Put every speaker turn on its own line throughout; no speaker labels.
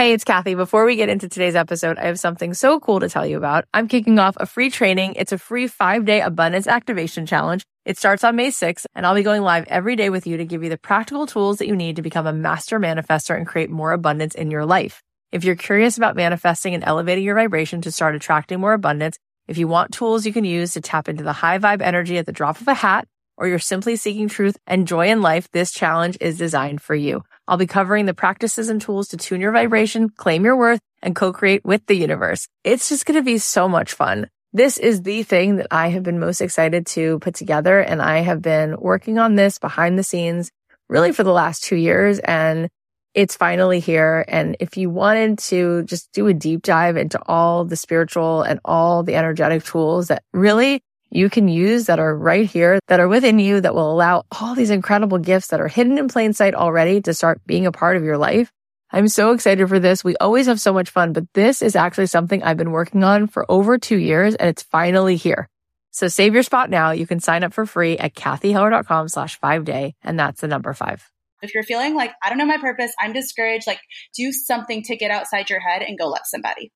Hey, it's Kathy. Before we get into today's episode, I have something so cool to tell you about. I'm kicking off a free training. It's a free 5-day abundance activation challenge. It starts on May 6th, and I'll be going live every day with you to give you the practical tools that you need to become a master manifestor and create more abundance in your life. If you're curious about manifesting and elevating your vibration to start attracting more abundance, if you want tools you can use to tap into the high vibe energy at the drop of a hat, or you're simply seeking truth and joy in life, this challenge is designed for you. I'll be covering the practices and tools to tune your vibration, claim your worth, and co-create with the universe. It's just going to be so much fun. This is the thing that I have been most excited to put together, and I have been working on this behind the scenes really for the last 2 years, and it's finally here. And if you wanted to just do a deep dive into all the spiritual and all the energetic tools that really you can use that are right here, that are within you, that will allow all these incredible gifts that are hidden in plain sight already to start being a part of your life. I'm so excited for this. We always have so much fun, but this is actually something I've been working on for over 2 years, and it's finally here. So save your spot now. You can sign up for free at kathyheller.com/5day, and that's the number 5.
If you're feeling like, I don't know my purpose, I'm discouraged, like do something to get outside your head and go love somebody.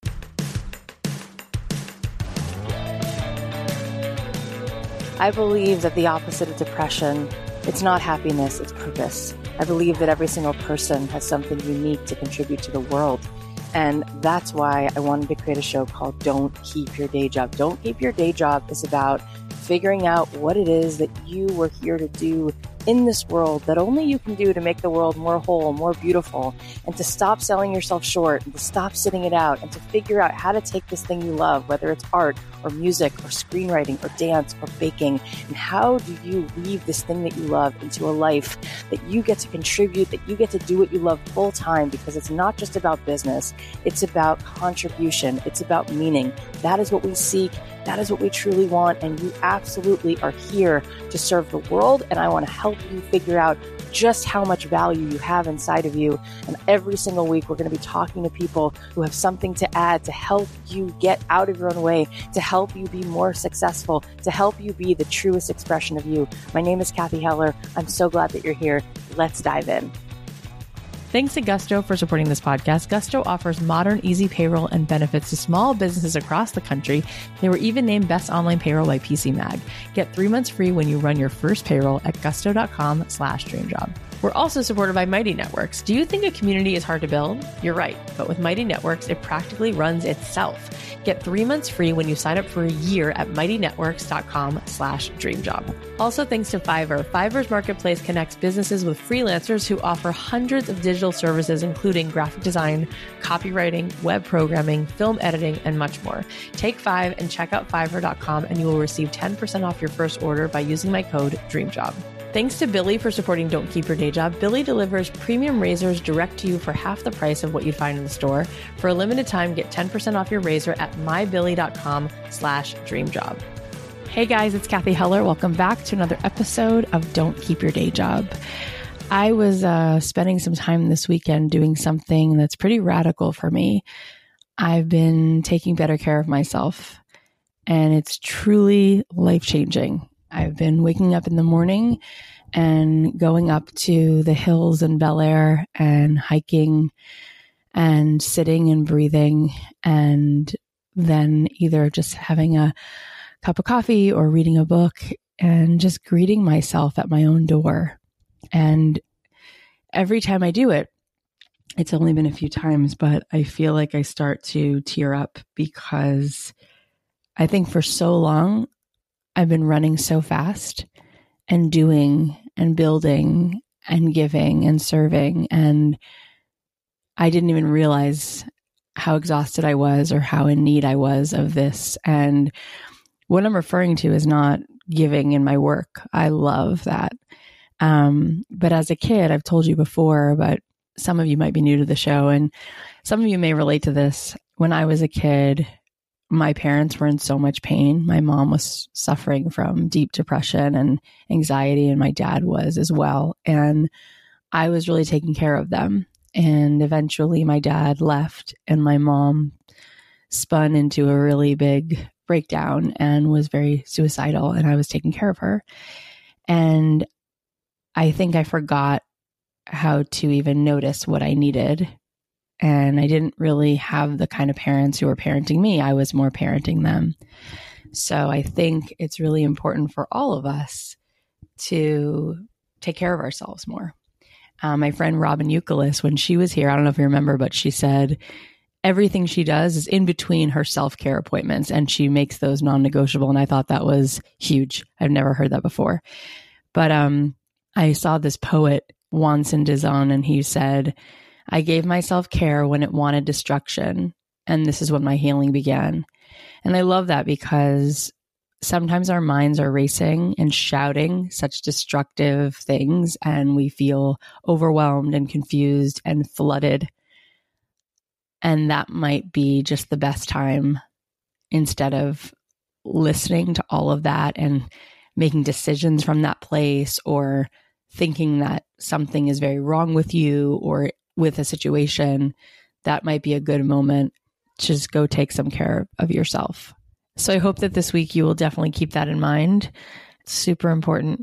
I believe that the opposite of depression, it's not happiness, it's purpose. I believe that every single person has something unique to contribute to the world. And that's why I wanted to create a show called Don't Keep Your Day Job. Don't Keep Your Day Job is about figuring out what it is that you were here to do in this world that only you can do to make the world more whole, more beautiful, and to stop selling yourself short, and to stop sitting it out, and to figure out how to take this thing you love, whether it's art or music or screenwriting or dance or baking, and how do you weave this thing that you love into a life that you get to contribute, that you get to do what you love full time, because it's not just about business, it's about contribution, it's about meaning. That is what we seek. That is what we truly want, and you absolutely are here to serve the world, and I want to help you figure out just how much value you have inside of you. And every single week, we're going to be talking to people who have something to add to help you get out of your own way, to help you be more successful, to help you be the truest expression of you. My name is Kathy Heller. I'm so glad that you're here. Let's dive in.
Thanks to Gusto for supporting this podcast. Gusto offers modern, easy payroll and benefits to small businesses across the country. They were even named Best Online Payroll by PC Mag. Get 3 months free when you run your first payroll at gusto.com/dreamjob. We're also supported by Mighty Networks. Do you think a community is hard to build? You're right. But with Mighty Networks, it practically runs itself. Get 3 months free when you sign up for a year at mightynetworks.com/dreamjob. Also, thanks to Fiverr. Fiverr's marketplace connects businesses with freelancers who offer hundreds of digital services, including graphic design, copywriting, web programming, film editing, and much more. Take 5 and check out Fiverr.com, and you will receive 10% off your first order by using my code DREAMJOB. Thanks to Billy for supporting Don't Keep Your Day Job. Billy delivers premium razors direct to you for half the price of what you'd find in the store. For a limited time, get 10% off your razor at mybilly.com/dreamjob. Hey guys, it's Kathy Heller. Welcome back to another episode of Don't Keep Your Day Job. I was spending some time this weekend doing something that's pretty radical for me. I've been taking better care of myself, and it's truly life-changing. I've been waking up in the morning and going up to the hills in Bel Air and hiking and sitting and breathing, and then either just having a cup of coffee or reading a book and just greeting myself at my own door. And every time I do it, it's only been a few times, but I feel like I start to tear up, because I think for so long, I've been running so fast and doing and building and giving and serving. And I didn't even realize how exhausted I was or how in need I was of this. And what I'm referring to is not giving in my work. I love that. But as a kid, I've told you before, but some of you might be new to the show, and some of you may relate to this. When I was a kid, my parents were in so much pain. My mom was suffering from deep depression and anxiety, and my dad was as well. And I was really taking care of them. And eventually my dad left, and my mom spun into a really big breakdown and was very suicidal, and I was taking care of her. And I think I forgot how to even notice what I needed And I didn't really have the kind of parents who were parenting me. I was more parenting them. So I think it's really important for all of us to take care of ourselves more. My friend Robin Euclid, when she was here, I don't know if you remember, but she said everything she does is in between her self-care appointments, and she makes those non-negotiable. And I thought that was huge. I've never heard that before. But I saw this poet, Juan Sindizan, and he said, I gave myself care when it wanted destruction, and this is when my healing began. And I love that because sometimes our minds are racing and shouting such destructive things, and we feel overwhelmed and confused and flooded. And that might be just the best time, instead of listening to all of that and making decisions from that place, or thinking that something is very wrong with you or with a situation, that might be a good moment to just go take some care of yourself. So I hope that this week you will definitely keep that in mind. It's super important.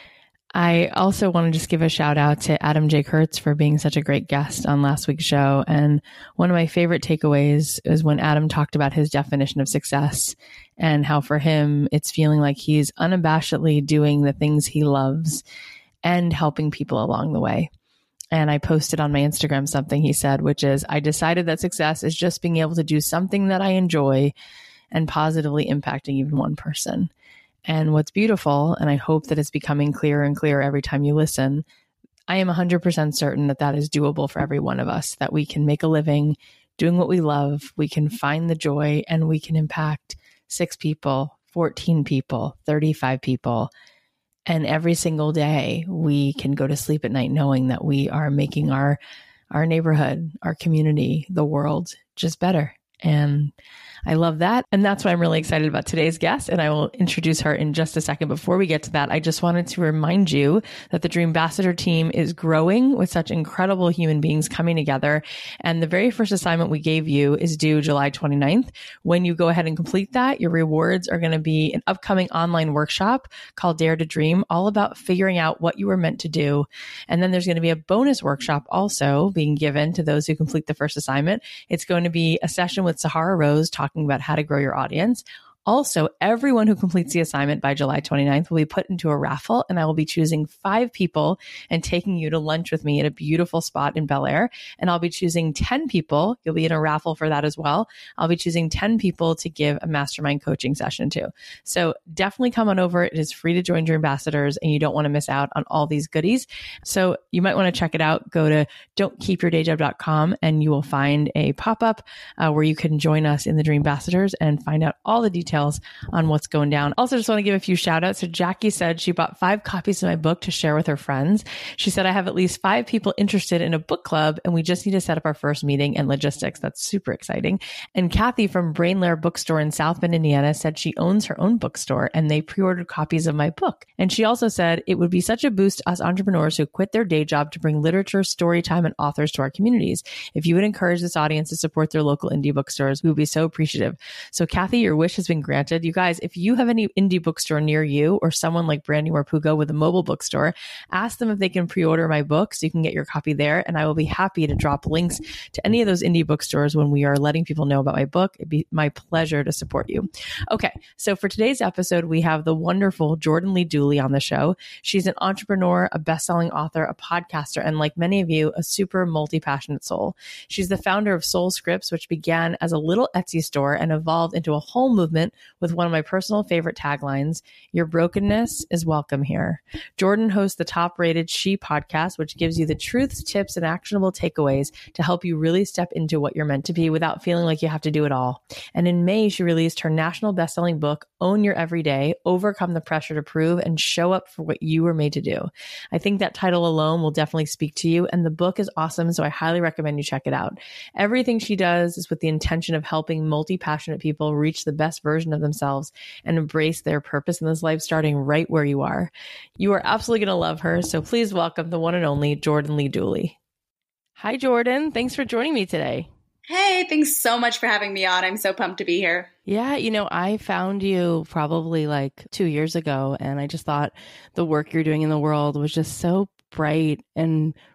I also want to just give a shout out to Adam J. Kurtz for being such a great guest on last week's show. And one of my favorite takeaways is when Adam talked about his definition of success and how for him, it's feeling like he's unabashedly doing the things he loves and helping people along the way. And I posted on my Instagram something he said, which is, I decided that success is just being able to do something that I enjoy and positively impacting even one person. And what's beautiful, and I hope that it's becoming clearer and clearer every time you listen, I am 100% certain that that is doable for every one of us, that we can make a living doing what we love, we can find the joy, and we can impact 6 people, 14 people, 35 people. And every single day we can go to sleep at night knowing that we are making our neighborhood, our community, the world just better. And I love that. And that's why I'm really excited about today's guest. And I will introduce her in just a second. Before we get to that, I just wanted to remind you that the Dream Ambassador team is growing with such incredible human beings coming together. And the very first assignment we gave you is due July 29th. When you go ahead and complete that, your rewards are going to be an upcoming online workshop called Dare to Dream, all about figuring out what you were meant to do. And then there's going to be a bonus workshop also being given to those who complete the first assignment. It's going to be a session with Sahara Rose talking about how to grow your audience. Also, everyone who completes the assignment by July 29th will be put into a raffle, and I will be choosing 5 people and taking you to lunch with me at a beautiful spot in Bel Air. And I'll be choosing 10 people. You'll be in a raffle for that as well. I'll be choosing 10 people to give a mastermind coaching session to. So definitely come on over. It is free to join Dream Ambassadors, and you don't want to miss out on all these goodies. So you might want to check it out. Go to don'tkeepyourdayjob.com and you will find a pop-up where you can join us in the Dream Ambassadors and find out all the details on what's going down. Also, just want to give a few shout outs. So Jackie said she bought 5 copies of my book to share with her friends. She said, I have at least 5 people interested in a book club, and we just need to set up our first meeting and logistics. That's super exciting. And Kathy from Brain Lair Bookstore in South Bend, Indiana said she owns her own bookstore and they pre-ordered copies of my book. And she also said it would be such a boost to us entrepreneurs who quit their day job to bring literature, story time, and authors to our communities. If you would encourage this audience to support their local indie bookstores, we would be so appreciative. So Kathy, your wish has been granted. You guys, if you have any indie bookstore near you or someone like Brandy Warpugo with a mobile bookstore, ask them if they can pre-order my book so you can get your copy there. And I will be happy to drop links to any of those indie bookstores when we are letting people know about my book. It'd be my pleasure to support you. Okay. So for today's episode, we have the wonderful Jordan Lee Dooley on the show. She's an entrepreneur, a best-selling author, a podcaster, and like many of you, a super multi-passionate soul. She's the founder of Soul Scripts, which began as a little Etsy store and evolved into a whole movement with one of my personal favorite taglines, your brokenness is welcome here. Jordan hosts the top-rated She podcast, which gives you the truths, tips, and actionable takeaways to help you really step into what you're meant to be without feeling like you have to do it all. And in May, she released her national best-selling book, Own Your Everyday, Overcome the Pressure to Prove and Show Up for What You Were Made to Do. I think that title alone will definitely speak to you, and the book is awesome, so I highly recommend you check it out. Everything she does is with the intention of helping multi-passionate people reach the best version of themselves and embrace their purpose in this life, starting right where you are. You are absolutely going to love her, so please welcome the one and only Jordan Lee Dooley. Hi, Jordan. Thanks for joining me today.
Hey, thanks so much for having me on. I'm so pumped to be here.
Yeah, I found you probably like 2 years ago, and I just thought the work you're doing in the world was just so bright and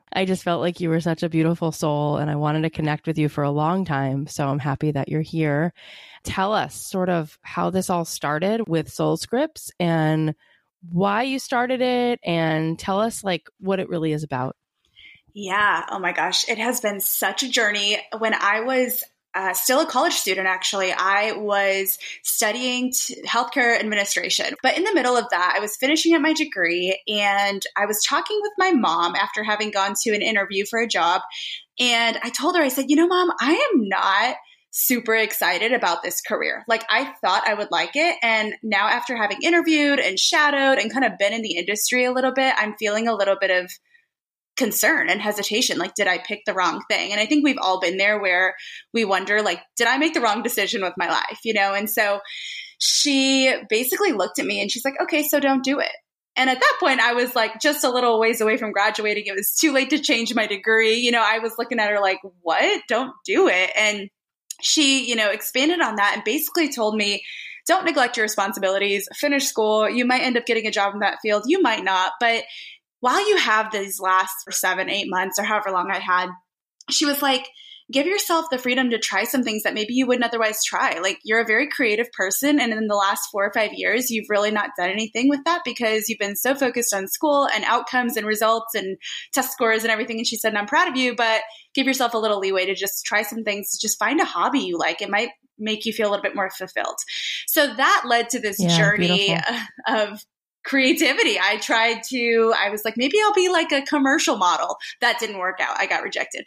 I just felt like you were such a beautiful soul and I wanted to connect with you for a long time. So I'm happy that you're here. Tell us sort of how this all started with Soul Scripts and why you started it, and tell us like what it really is about.
Yeah. Oh my gosh. It has been such a journey. When I was still a college student, actually, I was studying healthcare administration. But in the middle of that, I was finishing up my degree and I was talking with my mom after having gone to an interview for a job. And I told her, I said, Mom, I am not super excited about this career. Like, I thought I would like it. And now after having interviewed and shadowed and kind of been in the industry a little bit, I'm feeling a little bit of concern and hesitation. Like, did I pick the wrong thing? And I think we've all been there where we wonder, like, did I make the wrong decision with my life? And so she basically looked at me and she's like, okay, so don't do it. And at that point, I was like just a little ways away from graduating. It was too late to change my degree. I was looking at her like, what? Don't do it. And she, expanded on that and basically told me, don't neglect your responsibilities, finish school. You might end up getting a job in that field. You might not. But while you have these last 7-8 months or however long I had, she was like, give yourself the freedom to try some things that maybe you wouldn't otherwise try. Like, you're a very creative person. And in the last 4 or 5 years, you've really not done anything with that because you've been so focused on school and outcomes and results and test scores and everything. And she said, and I'm proud of you, but give yourself a little leeway to just try some things. Just find a hobby you like. It might make you feel a little bit more fulfilled. So that led to this journey of creativity. I was like, maybe I'll be like a commercial model. That didn't work out. I got rejected.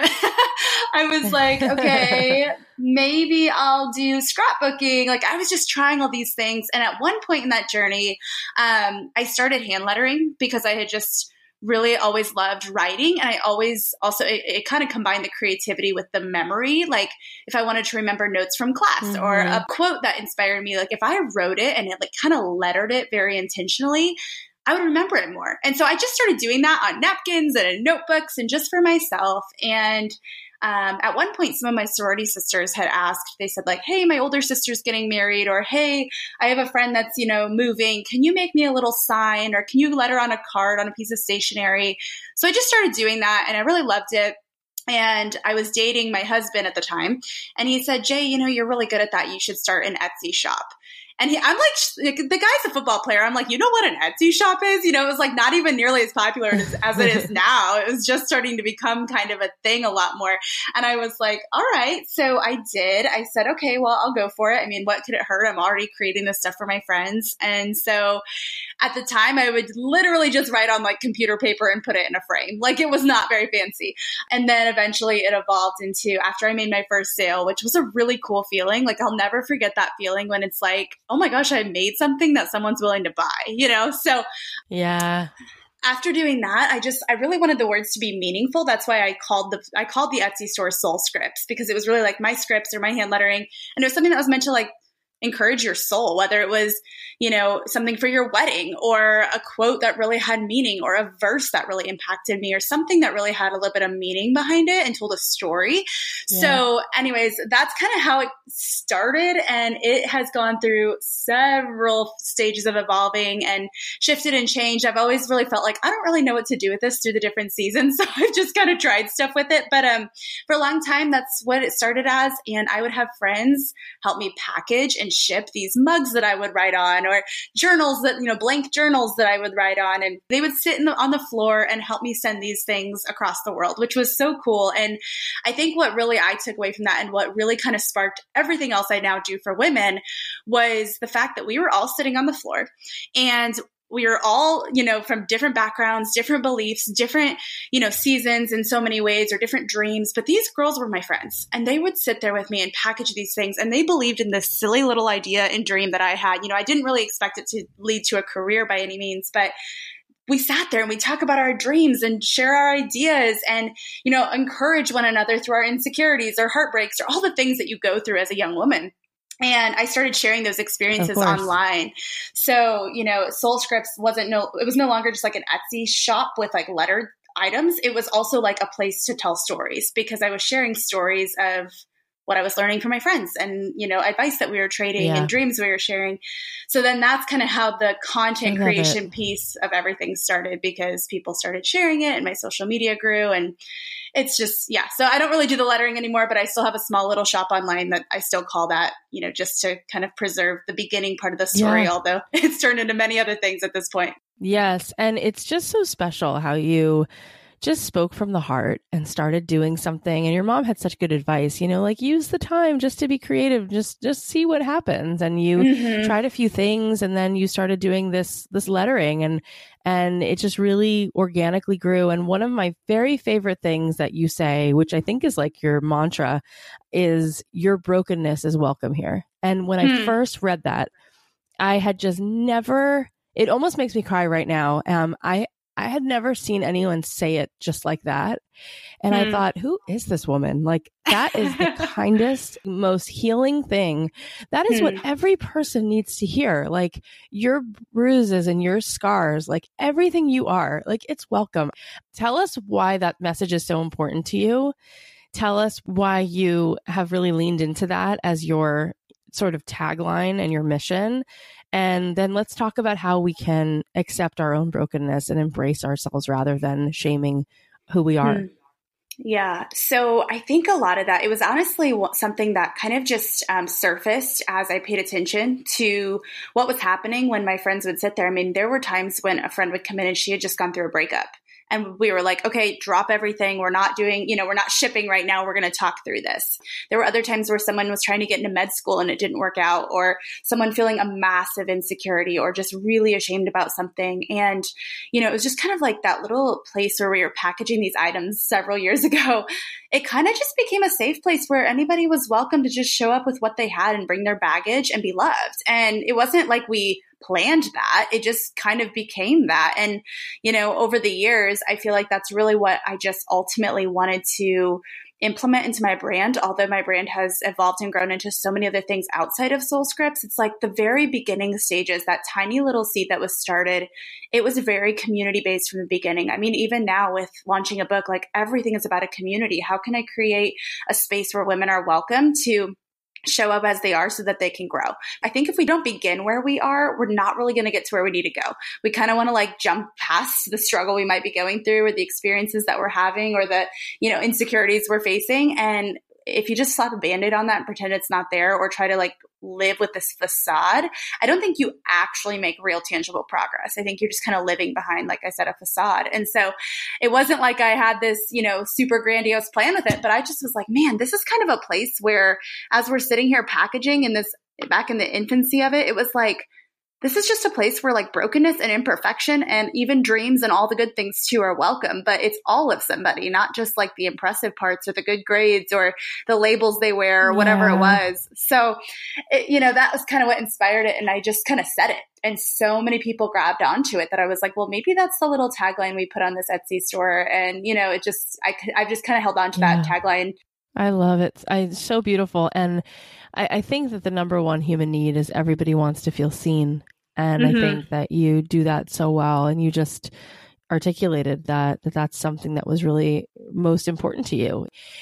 I was like, okay, maybe I'll do scrapbooking. Like, I was just trying all these things. And at one point in that journey, I started hand lettering because I had just really always loved writing. And I always also, it kind of combined the creativity with the memory. Like, if I wanted to remember notes from class or a quote that inspired me, like if I wrote it and it like kind of lettered it very intentionally, I would remember it more. And so I just started doing that on napkins and in notebooks and just for myself. And at one point, some of my sorority sisters had asked, they said like, hey, my older sister's getting married, or, hey, I have a friend that's, moving. Can you make me a little sign, or can you letter on a card on a piece of stationery? So I just started doing that and I really loved it. And I was dating my husband at the time. And he said, Jay, you're really good at that. You should start an Etsy shop. And I'm like, the guy's a football player. I'm like, you know what an Etsy shop is? It was like not even nearly as popular as it is now. It was just starting to become kind of a thing a lot more. And I was like, all right. So I did. I said, okay, well, I'll go for it. I mean, what could it hurt? I'm already creating this stuff for my friends. And so at the time, I would literally just write on like computer paper and put it in a frame. Like, it was not very fancy. And then eventually it evolved into, after I made my first sale, which was a really cool feeling. Like, I'll never forget that feeling when it's like, oh my gosh, I made something that someone's willing to buy, So yeah. After doing that, I really wanted the words to be meaningful. That's why I called the Etsy store Soul Scripts, because it was really like my scripts or my hand lettering. And it was something that was meant to like encourage your soul, whether it was, something for your wedding or a quote that really had meaning or a verse that really impacted me or something that really had a little bit of meaning behind it and told a story. Yeah. So anyways, that's kind of how it started. And it has gone through several stages of evolving and shifted and changed. I've always really felt like I don't really know what to do with this through the different seasons. So I've just kind of tried stuff with it. But for a long time, that's what it started as. And I would have friends help me package and ship these mugs that I would write on, or journals that, blank journals that I would write on. And they would sit on the floor and help me send these things across the world, which was so cool. And I think what really I took away from that and what really kind of sparked everything else I now do for women was the fact that we were all sitting on the floor and we are all, from different backgrounds, different beliefs, different, seasons in so many ways, or different dreams. But these girls were my friends, and they would sit there with me and package these things. And they believed in this silly little idea and dream that I had. I didn't really expect it to lead to a career by any means, but we sat there and we talk about our dreams and share our ideas and, encourage one another through our insecurities or heartbreaks or all the things that you go through as a young woman. And I started sharing those experiences online. So, Soul Scripts it was no longer just like an Etsy shop with like lettered items. It was also like a place to tell stories, because I was sharing stories of what I was learning from my friends and, advice that we were trading and dreams we were sharing. So then that's kind of how the content creation piece of everything started, because people started sharing it and my social media grew. And it's just, so I don't really do the lettering anymore, but I still have a small little shop online that I still call that, just to kind of preserve the beginning part of the story, although it's turned into many other things at this point.
Yes. And it's just so special how you just spoke from the heart and started doing something. And your mom had such good advice, like use the time just to be creative, just see what happens. And you tried a few things and then you started doing this lettering and it just really organically grew. And one of my very favorite things that you say, which I think is like your mantra, is your brokenness is welcome here. And when I first read that, I had just never, it almost makes me cry right now. I had never seen anyone say it just like that. And I thought, who is this woman? Like, that is the kindest, most healing thing. That is what every person needs to hear. Like, your bruises and your scars, like everything you are, like, it's welcome. Tell us why that message is so important to you. Tell us why you have really leaned into that as your sort of tagline and your mission. And then let's talk about how we can accept our own brokenness and embrace ourselves rather than shaming who we are.
Yeah. So I think a lot of that, it was honestly something that kind of just surfaced as I paid attention to what was happening when my friends would sit there. I mean, there were times when a friend would come in and she had just gone through a breakup. And we were like, okay, drop everything. We're not doing, we're not shipping right now. We're going to talk through this. There were other times where someone was trying to get into med school and it didn't work out, or someone feeling a massive insecurity or just really ashamed about something. And, it was just kind of like that little place where we were packaging these items several years ago. It kind of just became a safe place where anybody was welcome to just show up with what they had and bring their baggage and be loved. And it wasn't like we planned that. It just kind of became that. And, over the years, I feel like that's really what I just ultimately wanted to implement into my brand. Although my brand has evolved and grown into so many other things outside of Soul Scripts, it's like the very beginning stages, that tiny little seed that was started, it was very community based from the beginning. I mean, even now with launching a book, like everything is about a community. How can I create a space where women are welcome to show up as they are so that they can grow? I think if we don't begin where we are, we're not really going to get to where we need to go. We kind of want to like jump past the struggle we might be going through or the experiences that we're having or the, insecurities we're facing. And if you just slap a Band-Aid on that and pretend it's not there, or try to like live with this facade, I don't think you actually make real tangible progress. I think you're just kind of living behind, like I said, a facade. And so it wasn't like I had this, super grandiose plan with it, but I just was like, man, this is kind of a place where, as we're sitting here packaging in this, back in the infancy of it, it was like, this is just a place where like brokenness and imperfection and even dreams and all the good things too are welcome, but it's all of somebody, not just like the impressive parts or the good grades or the labels they wear or whatever it was. So, that was kind of what inspired it. And I just kind of said it. And so many people grabbed onto it that I was like, well, maybe that's the little tagline we put on this Etsy store. And, I've just kind of held on to that tagline.
I love it. It's so beautiful. And I think that the number one human need is everybody wants to feel seen. And I think that you do that so well. And you just articulated that that's something that was really most important to you.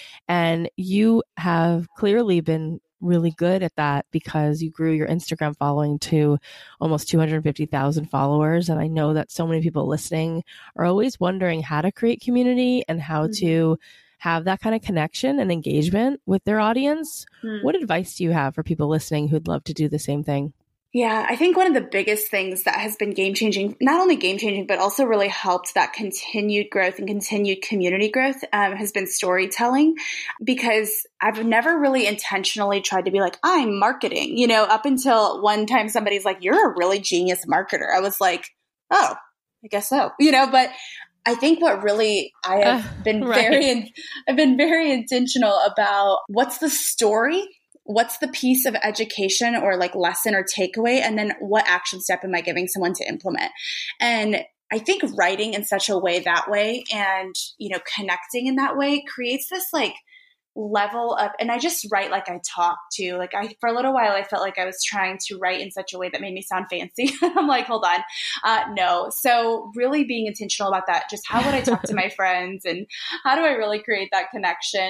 And you have clearly been really good at that because you grew your Instagram following to almost 250,000 followers. And I know that so many people listening are always wondering how to create community and how to have that kind of connection and engagement with their audience. What advice do you have for people listening who'd love to do the same thing?
Yeah, I think one of the biggest things that has been game-changing, not only game-changing, but also really helped that continued growth and continued community growth has been storytelling, because I've never really intentionally tried to be like, I'm marketing, up until one time somebody's like, you're a really genius marketer. I was like, oh, I guess so, but I think what really I have been I've been very intentional about what's the story, what's the piece of education or like lesson or takeaway, and then what action step am I giving someone to implement? And I think writing in such a way that way and, connecting in that way creates this like level of, and I just write like I talk to, like for a little while, I felt like I was trying to write in such a way that made me sound fancy. I'm like, hold on. No. So really being intentional about that, just how would I talk to my friends and how do I really create that connection?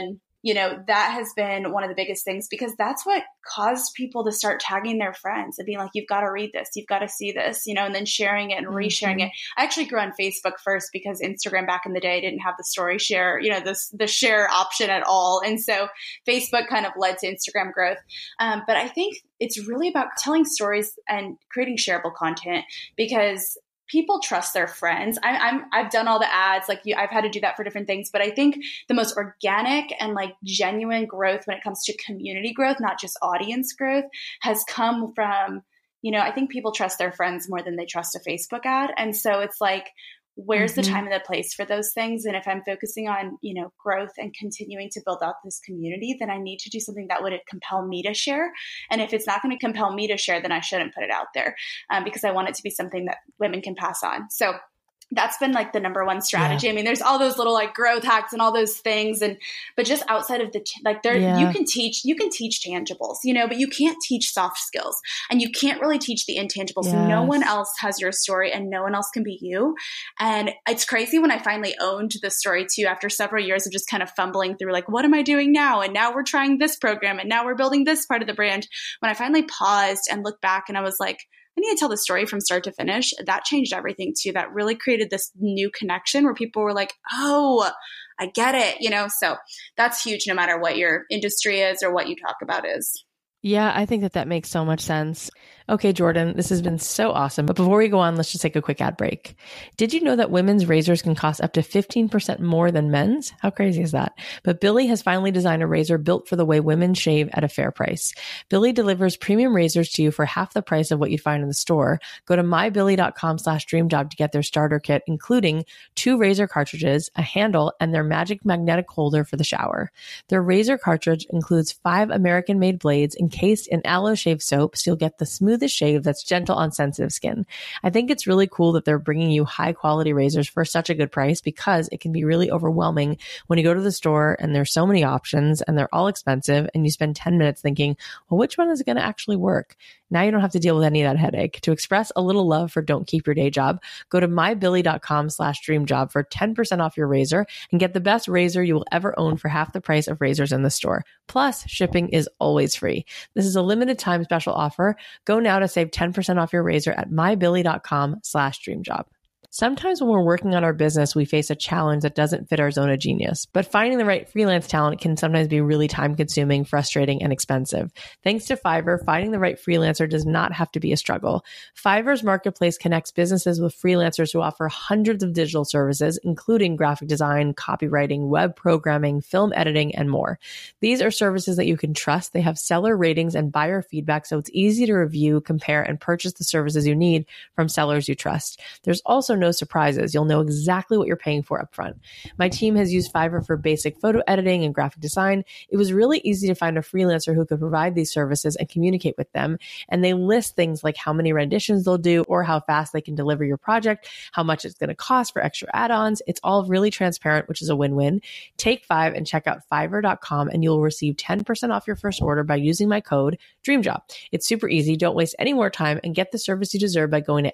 that has been one of the biggest things, because that's what caused people to start tagging their friends and being like, you've got to read this, you've got to see this, and then sharing it and resharing it. I actually grew on Facebook first because Instagram back in the day didn't have the story share, the share option at all. And so Facebook kind of led to Instagram growth. But I think it's really about telling stories and creating shareable content, because people trust their friends. I've done all the ads, like I've had to do that for different things, but I think the most organic and like genuine growth when it comes to community growth, not just audience growth, has come from, I think people trust their friends more than they trust a Facebook ad. And so it's like, where's the time and the place for those things? And if I'm focusing on, growth and continuing to build out this community, then I need to do something that would compel me to share. And if it's not going to compel me to share, then I shouldn't put it out there, because I want it to be something that women can pass on. So that's been like the number one strategy. Yeah. I mean, there's all those little like growth hacks and all those things. But just outside of you can teach tangibles, but you can't teach soft skills, and you can't really teach the intangibles. Yes. No one else has your story, and no one else can be you. And it's crazy when I finally owned the story too, after several years of just kind of fumbling through like, what am I doing now? And now we're trying this program, and now we're building this part of the brand. When I finally paused and looked back, and I was like, I need to tell the story from start to finish. That changed everything too. That really created this new connection where people were like, oh, I get it, so that's huge no matter what your industry is or what you talk about is.
Yeah, I think that makes so much sense. Okay, Jordan, this has been so awesome. But before we go on, let's just take a quick ad break. Did you know that women's razors can cost up to 15% more than men's? How crazy is that? But Billie has finally designed a razor built for the way women shave at a fair price. Billie delivers premium razors to you for half the price of what you'd find in the store. Go to mybillie.com/dreamjob to get their starter kit, including 2 razor cartridges, a handle, and their magic magnetic holder for the shower. Their razor cartridge includes 5 American-made blades encased in aloe shave soap, so you'll get the smoothest shave that's gentle on sensitive skin. I think it's really cool that they're bringing you high quality razors for such a good price, because it can be really overwhelming when you go to the store and there's so many options and they're all expensive, and you spend 10 minutes thinking, well, which one is going to actually work? Now you don't have to deal with any of that headache. To express a little love for Don't Keep Your Day Job, go to mybillie.com/dreamjob for 10% off your razor and get the best razor you will ever own for half the price of razors in the store. Plus, shipping is always free. This is a limited time special offer. Go now to save 10% off your razor at mybillie.com/dreamjob. Sometimes when we're working on our business, we face a challenge that doesn't fit our zone of genius, but finding the right freelance talent can sometimes be really time consuming, frustrating, and expensive. Thanks to Fiverr, finding the right freelancer does not have to be a struggle. Fiverr's marketplace connects businesses with freelancers who offer hundreds of digital services, including graphic design, copywriting, web programming, film editing, and more. These are services that you can trust. They have seller ratings and buyer feedback, so it's easy to review, compare, and purchase the services you need from sellers you trust. There's also no surprises. You'll know exactly what you're paying for upfront. My team has used Fiverr for basic photo editing and graphic design. It was really easy to find a freelancer who could provide these services and communicate with them. And they list things like how many renditions they'll do or how fast they can deliver your project, how much it's going to cost for extra add-ons. It's all really transparent, which is a win-win. Take 5 and check out fiverr.com and you'll receive 10% off your first order by using my code DREAMJOB. It's super easy. Don't waste any more time and get the service you deserve by going to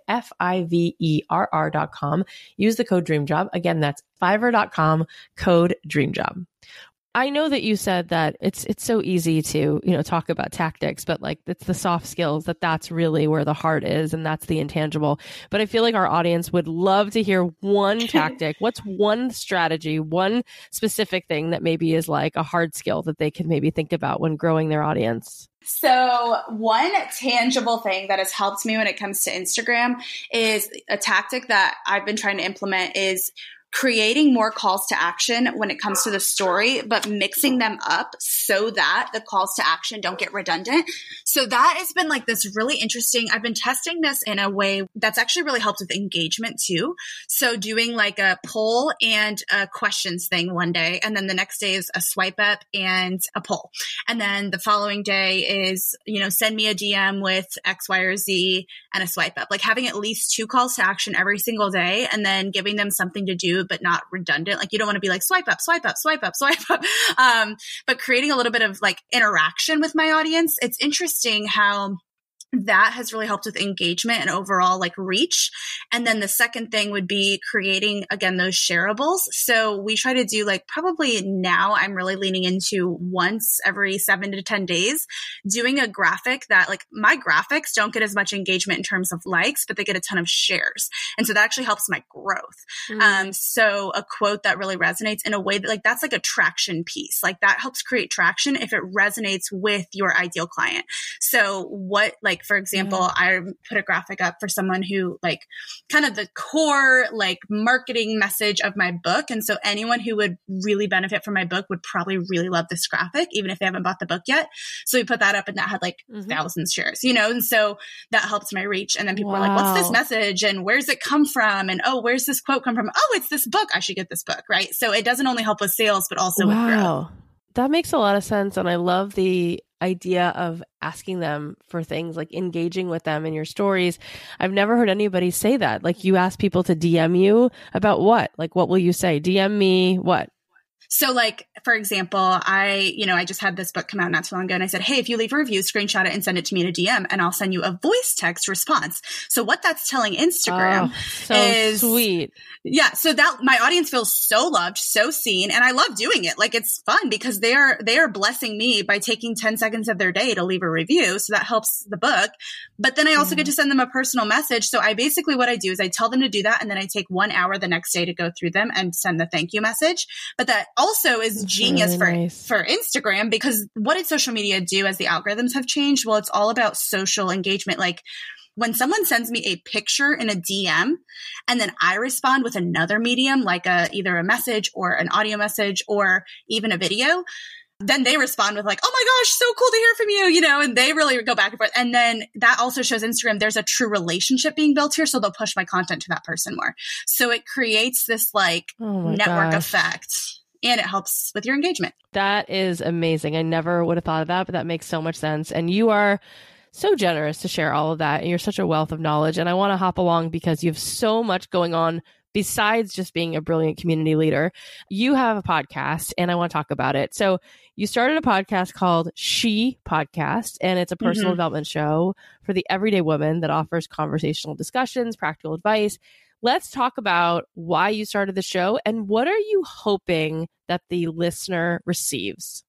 fiverr.com. Use the code DREAMJOB. Again, that's fiverr.com, code DREAMJOB. I know that you said that it's so easy to, talk about tactics, but like it's the soft skills that's really where the heart is, and that's the intangible. But I feel like our audience would love to hear one tactic. What's one strategy, one specific thing that maybe is like a hard skill that they can maybe think about when growing their audience?
So one tangible thing that has helped me when it comes to Instagram is a tactic that I've been trying to implement is creating more calls to action when it comes to the story, but mixing them up so that the calls to action don't get redundant. So that has been like this really interesting, I've been testing this in a way that's actually really helped with engagement too. So doing like a poll and a questions thing one day, and then the next day is a swipe up and a poll. And then the following day is, send me a DM with X, Y, or Z and a swipe up, like having at least 2 calls to action every single day, and then giving them something to do, but not redundant. Like you don't want to be like swipe up, swipe up, swipe up, swipe up. But creating a little bit of like interaction with my audience. It's interesting how that has really helped with engagement and overall like reach. And then the second thing would be creating, again, those shareables. So we try to do like, probably now I'm really leaning into once every 7 to 10 days, doing a graphic that, like, my graphics don't get as much engagement in terms of likes, but they get a ton of shares. And so that actually helps my growth. So a quote that really resonates in a way that, like, that's like a traction piece. Like, that helps create traction if it resonates with your ideal client. So what, like, for example, I put a graphic up for someone who, like, kind of the core, like, marketing message of my book. And so anyone who would really benefit from my book would probably really love this graphic, even if they haven't bought the book yet. So we put that up, and that had like thousands shares, you know? And so that helps my reach. And then people are like, what's this message? And where's it come from? And, oh, where's this quote come from? Oh, it's this book. I should get this book. Right. So it doesn't only help with sales, but also with growth.
That makes a lot of sense. And I love the idea of asking them for things, like engaging with them in your stories. I've never heard anybody say that. Like, you ask people to DM you about what? Like, what will you say? DM me what?
So, like, for example, I just had this book come out not too long ago, and I said, hey, if you leave a review, screenshot it and send it to me in a DM, and I'll send you a voice text response. So what that's telling Instagram is
sweet.
Yeah. So that my audience feels so loved, so seen. And I love doing it. Like, it's fun because they are blessing me by taking 10 seconds of their day to leave a review. So that helps the book. But then I also get to send them a personal message. So what I do is I tell them to do that. And then I take 1 hour the next day to go through them and send the thank you message. But that also is genius for Instagram, because what did social media do as the algorithms have changed? Well, it's all about social engagement. Like, when someone sends me a picture in a DM and then I respond with another medium, like either a message or an audio message or even a video, then they respond with like, oh my gosh, so cool to hear from you, you know, and they really go back and forth. And then that also shows Instagram there's a true relationship being built here. So they'll push my content to that person more. So it creates this like network effect. And it helps with your engagement.
That is amazing. I never would have thought of that, but that makes so much sense. And you are so generous to share all of that. And you're such a wealth of knowledge. And I want to hop along because you have so much going on besides just being a brilliant community leader. You have a podcast, and I want to talk about it. So you started a podcast called She Podcast, and it's a personal development show for the everyday woman that offers conversational discussions, practical advice. Let's talk about why you started the show and what are you hoping that the listener receives?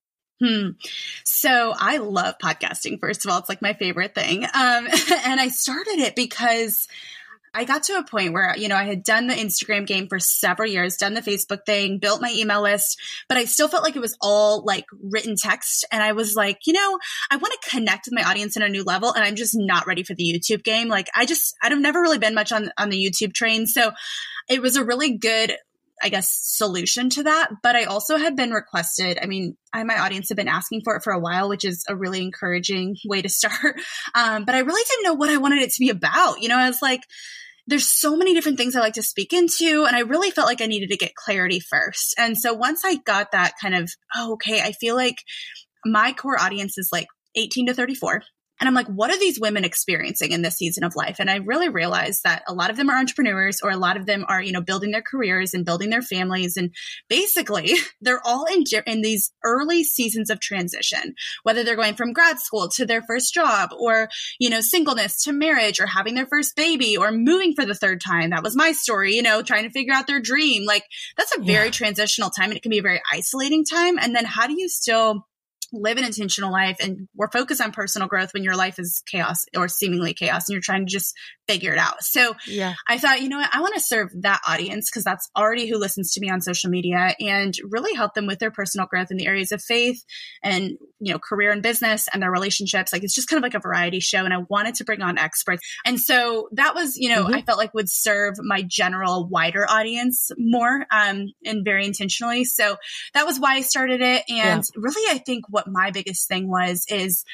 So I love podcasting. First of all, it's like my favorite thing. And I started it because I got to a point where, you know, I had done the Instagram game for several years, done the Facebook thing, built my email list, but I still felt like it was all like written text. And I was like, you know, I want to connect with my audience on a new level, and I'm just not ready for the YouTube game. Like, I've never really been much on the YouTube train. So it was a really good, I guess, solution to that. But I also had been requested. I mean, my audience had been asking for it for a while, which is a really encouraging way to start. But I really didn't know what I wanted it to be about. You know, I was like, there's so many different things I like to speak into. And I really felt like I needed to get clarity first. And so once I got that kind of, okay, I feel like my core audience is like 18 to 34. And I'm like, what are these women experiencing in this season of life? And I really realized that a lot of them are entrepreneurs, or a lot of them are, you know, building their careers and building their families. And basically, they're all in these early seasons of transition, whether they're going from grad school to their first job, or, you know, singleness to marriage, or having their first baby, or moving for the third time. That was my story, you know, trying to figure out their dream. Like, that's a very transitional time, and it can be a very isolating time. And then how do you still live an intentional life, and we're focused on personal growth when your life is chaos or seemingly chaos, and you're trying to just figure it out. So I thought, you know what, I want to serve that audience, because that's already who listens to me on social media, and really help them with their personal growth in the areas of faith and, you know, career and business and their relationships. Like, it's just kind of like a variety show, and I wanted to bring on experts. And so that was, you know, I felt like would serve my general wider audience more, and very intentionally. So that was why I started it. And really, I think what my biggest thing is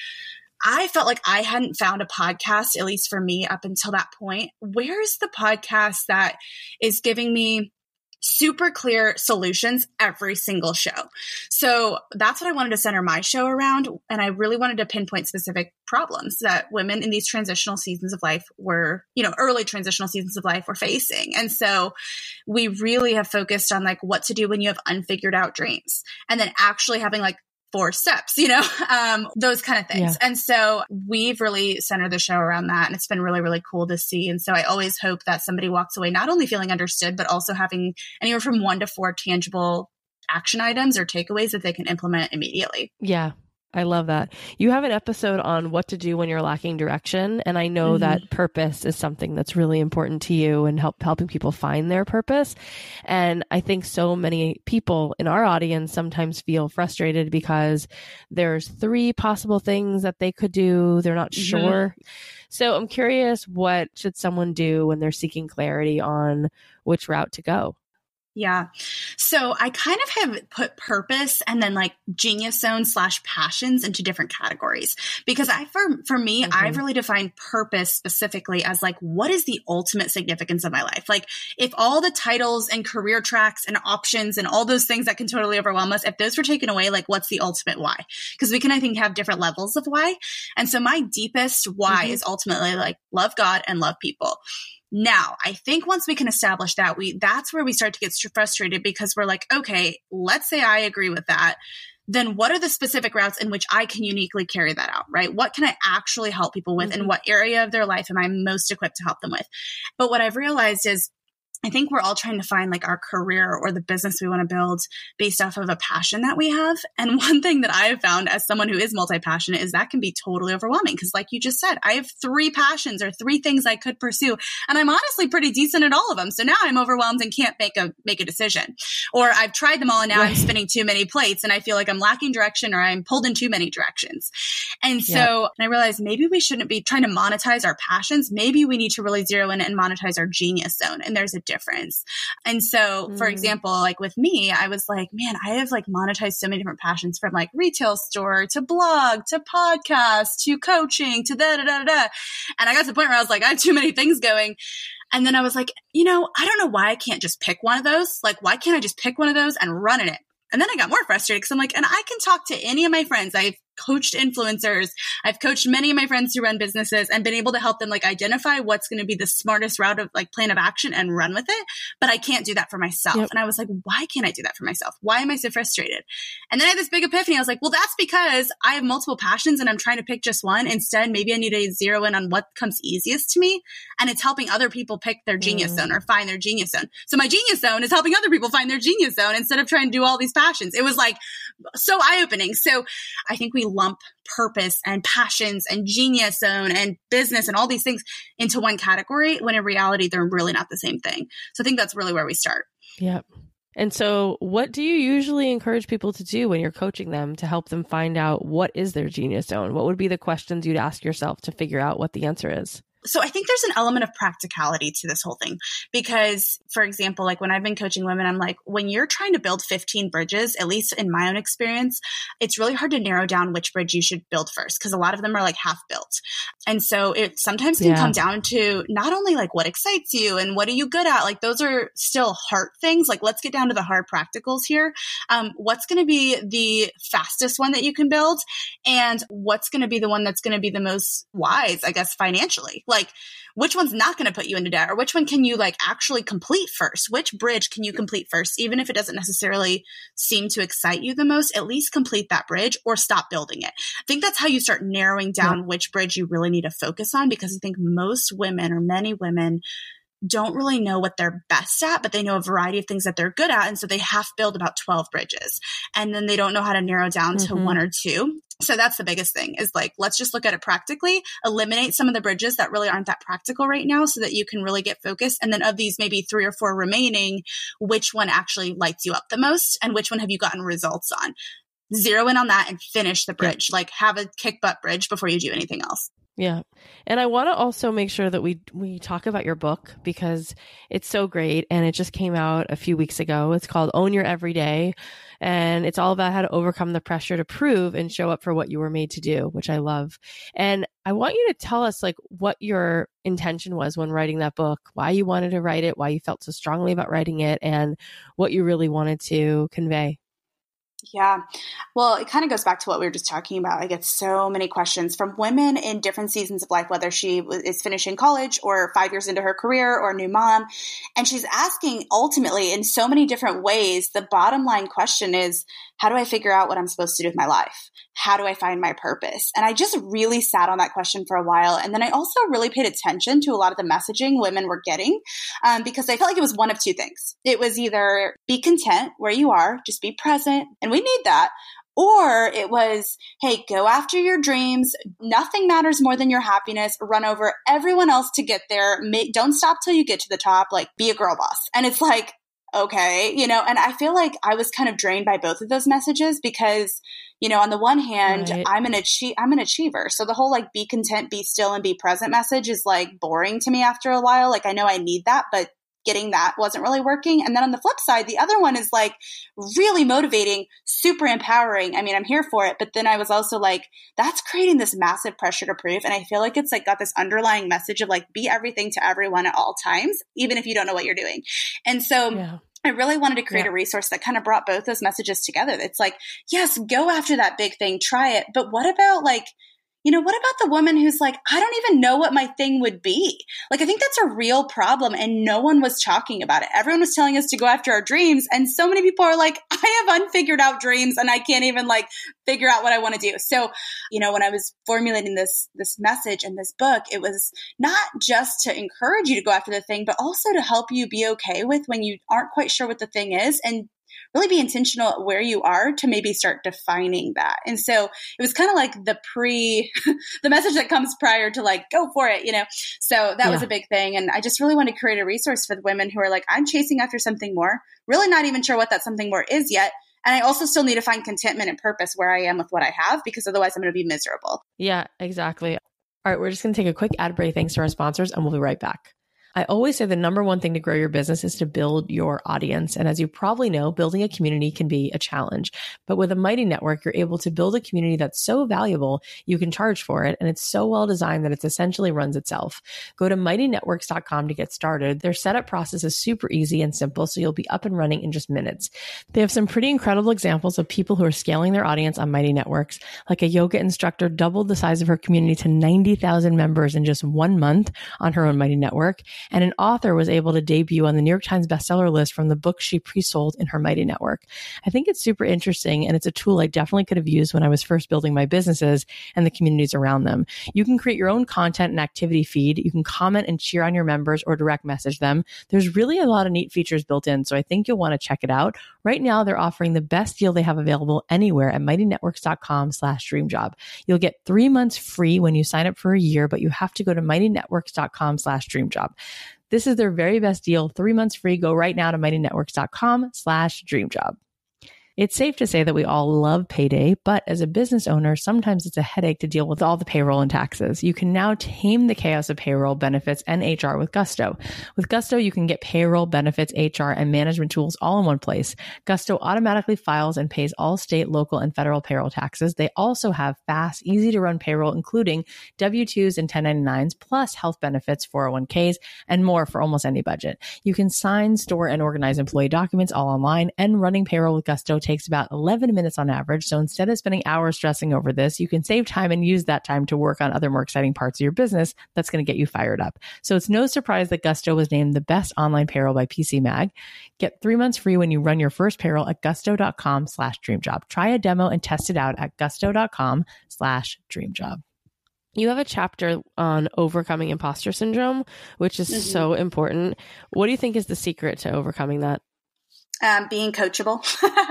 I felt like I hadn't found a podcast, at least for me up until that point. Where's the podcast that is giving me super clear solutions every single show? So that's what I wanted to center my show around. And I really wanted to pinpoint specific problems that women in these transitional seasons of life were, you know, early transitional seasons of life were facing. And so we really have focused on like what to do when you have unfigured out dreams, and then actually having like 4 steps, those kind of things. Yeah. And so we've really centered the show around that. And it's been really, really cool to see. And so I always hope that somebody walks away not only feeling understood, but also having anywhere from 1 to 4 tangible action items or takeaways that they can implement immediately.
Yeah. I love that. You have an episode on what to do when you're lacking direction. And I know that purpose is something that's really important to you and helping people find their purpose. And I think so many people in our audience sometimes feel frustrated because there's 3 possible things that they could do. They're not sure. So I'm curious, what should someone do when they're seeking clarity on which route to go?
Yeah. So I kind of have put purpose and then like genius zone / passions into different categories because for me, I've really defined purpose specifically as like, what is the ultimate significance of my life? Like if all the titles and career tracks and options and all those things that can totally overwhelm us, if those were taken away, like what's the ultimate why? Because we can, I think, have different levels of why. And so my deepest why is ultimately like love God and love people. Now, I think once we can establish that, that's where we start to get frustrated because we're like, okay, let's say I agree with that. Then what are the specific routes in which I can uniquely carry that out, right? What can I actually help people with and what area of their life am I most equipped to help them with? But what I've realized is I think we're all trying to find like our career or the business we want to build based off of a passion that we have. And one thing that I have found as someone who is multi-passionate is that can be totally overwhelming. Cause like you just said, I have 3 passions or 3 things I could pursue. And I'm honestly pretty decent at all of them. So now I'm overwhelmed and can't make a decision. Or I've tried them all and now I'm spinning too many plates and I feel like I'm lacking direction or I'm pulled in too many directions. And so I realized maybe we shouldn't be trying to monetize our passions. Maybe we need to really zero in and monetize our genius zone. And there's a difference. And so, for example, like with me, I was like, man, I have like monetized so many different passions from like retail store to blog to podcast to coaching to da da da da. And I got to the point where I was like, I have too many things going. And then I was like, I don't know why I can't just pick one of those. Like, why can't I just pick one of those and run in it? And then I got more frustrated because I'm like, and I can talk to any of my friends. I've coached influencers. I've coached many of my friends who run businesses and been able to help them like identify what's going to be the smartest route of like plan of action and run with it. But I can't do that for myself. And I was like, why can't I do that for myself? Why am I so frustrated? And then I had this big epiphany. I was like, well, that's because I have multiple passions and I'm trying to pick just one. Instead, maybe I need to zero in on what comes easiest to me. And it's helping other people pick their genius zone or find their genius zone. So my genius zone is helping other people find their genius zone instead of trying to do all these passions. It was like so eye-opening. So I think we lump purpose and passions and genius zone and business and all these things into one category when in reality, they're really not the same thing. So I think that's really where we start.
Yep. And so what do you usually encourage people to do when you're coaching them to help them find out what is their genius zone? What would be the questions you'd ask yourself to figure out what the answer is?
So I think there's an element of practicality to this whole thing because, for example, like when I've been coaching women, I'm like, when you're trying to build 15 bridges, at least in my own experience, it's really hard to narrow down which bridge you should build first because a lot of them are like half built. And so it sometimes can come down to not only like what excites you and what are you good at? Like those are still heart things. Like let's get down to the hard practicals here. What's going to be the fastest one that you can build? And what's going to be the one that's going to be the most wise, I guess, financially? Like which one's not going to put you into debt or which one can you like actually complete first? Which bridge can you complete first? Even if it doesn't necessarily seem to excite you the most, at least complete that bridge or stop building it. I think that's how you start narrowing down which bridge you really need to focus on because I think most women or many women don't really know what they're best at, but they know a variety of things that they're good at. And so they half build about 12 bridges and then they don't know how to narrow down to 1 or 2. So that's the biggest thing is like, let's just look at it practically, eliminate some of the bridges that really aren't that practical right now so that you can really get focused. And then of these maybe 3 or 4 remaining, which one actually lights you up the most and which one have you gotten results on? Zero in on that and finish the bridge, like have a kick butt bridge before you do anything else.
Yeah. And I want to also make sure that we talk about your book because it's so great and it just came out a few weeks ago. It's called Own Your Everyday and it's all about how to overcome the pressure to prove and show up for what you were made to do, which I love. And I want you to tell us like what your intention was when writing that book, why you wanted to write it, why you felt so strongly about writing it and what you really wanted to convey.
Yeah. Well, it kind of goes back to what we were just talking about. I get so many questions from women in different seasons of life, whether she is finishing college or 5 years into her career or a new mom. And she's asking ultimately in so many different ways. The bottom line question is, how do I figure out what I'm supposed to do with my life? How do I find my purpose? And I just really sat on that question for a while. And then I also really paid attention to a lot of the messaging women were getting because I felt like it was one of two things. It was either be content where you are, just be present, and we need that. Or it was, hey, go after your dreams. Nothing matters more than your happiness. Run over everyone else to get there. Don't stop till you get to the top. Like, be a girl boss. And it's like, okay, and I feel like I was kind of drained by both of those messages because, on the one hand, right. I'm an achiever. So the whole like, be content, be still, and be present message is like boring to me after a while. Like, I know I need that, but getting that wasn't really working. And then on the flip side, the other one is like really motivating, super empowering. I mean, I'm here for it. But then I was also like, that's creating this massive pressure to prove. And I feel like it's like got this underlying message of like, be everything to everyone at all times, even if you don't know what you're doing. And so I really wanted to create a resource that kind of brought both those messages together. It's like, yes, go after that big thing, try it. But what about like, what about the woman who's like, I don't even know what my thing would be? Like, I think that's a real problem. And no one was talking about it. Everyone was telling us to go after our dreams. And so many people are like, I have unfigured out dreams and I can't even like figure out what I want to do. So, when I was formulating this message in this book, it was not just to encourage you to go after the thing, but also to help you be okay with when you aren't quite sure what the thing is and really be intentional at where you are to maybe start defining that. And so it was kind of like the message that comes prior to like, go for it, So that was a big thing. And I just really want to create a resource for the women who are like, I'm chasing after something more, really not even sure what that something more is yet. And I also still need to find contentment and purpose where I am with what I have, because otherwise I'm going to be miserable.
Yeah, exactly. All right, we're just going to take a quick ad break. Thanks to our sponsors, and we'll be right back. I always say the number one thing to grow your business is to build your audience. And as you probably know, building a community can be a challenge. But with a Mighty Network, you're able to build a community that's so valuable, you can charge for it. And it's so well designed that it essentially runs itself. Go to mightynetworks.com to get started. Their setup process is super easy and simple, so you'll be up and running in just minutes. They have some pretty incredible examples of people who are scaling their audience on Mighty Networks. Like a yoga instructor doubled the size of her community to 90,000 members in just 1 month on her own Mighty Network. And an author was able to debut on the New York Times bestseller list from the book she pre-sold in her Mighty Network. I think it's super interesting, and it's a tool I definitely could have used when I was first building my businesses and the communities around them. You can create your own content and activity feed. You can comment and cheer on your members or direct message them. There's really a lot of neat features built in, so I think you'll want to check it out. Right now, they're offering the best deal they have available anywhere at mightynetworks.com/dreamjob. You'll get 3 months free when you sign up for a year, but you have to go to mightynetworks.com/dreamjob. This is their very best deal. 3 months free. Go right now to mightynetworks.com/dreamjob. It's safe to say that we all love payday, but as a business owner, sometimes it's a headache to deal with all the payroll and taxes. You can now tame the chaos of payroll, benefits, and HR with Gusto. With Gusto, you can get payroll, benefits, HR, and management tools all in one place. Gusto automatically files and pays all state, local, and federal payroll taxes. They also have fast, easy-to-run payroll, including W-2s and 1099s, plus health benefits, 401ks, and more for almost any budget. You can sign, store, and organize employee documents all online, and running payroll with Gusto takes about 11 minutes on average. So instead of spending hours stressing over this, you can save time and use that time to work on other more exciting parts of your business that's going to get you fired up. So it's no surprise that Gusto was named the best online payroll by PC Mag. Get 3 months free when you run your first payroll at gusto.com/dreamjob. Try a demo and test it out at gusto.com/dreamjob. You have a chapter on overcoming imposter syndrome, which is so important. What do you think is the secret to overcoming that?
Being coachable.